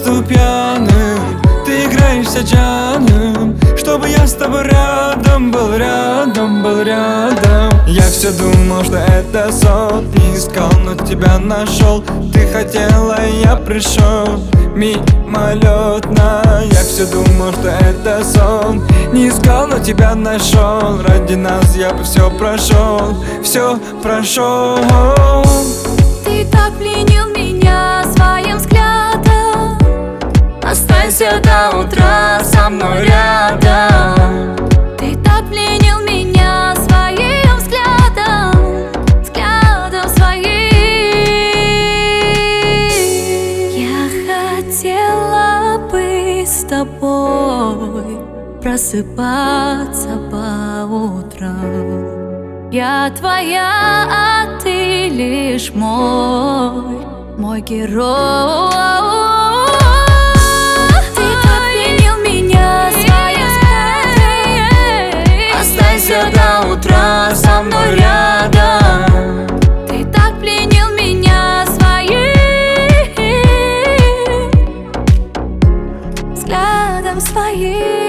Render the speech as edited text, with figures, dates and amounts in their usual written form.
буду пьяным, ты играешься джаном, чтобы я с тобой рядом был, рядом был, рядом. Я все думал, что это сон, не искал, но тебя нашел. Ты хотела, и я пришел мимолетно. Я все думал, что это сон, не искал, но тебя нашел. Ради нас я бы все прошел, все прошел. Ты так пленил меня своим взглядом. Останься до утра со мной рядом. Ты так пленил меня своим взглядом, взглядом своим. Я хотела бы с тобой просыпаться по утрам. Я твоя, а ты лишь мой герой. Ты так пленил меня своим взглядом. Останься до утра со мной рядом. Ты так пленил меня своим взглядом своим.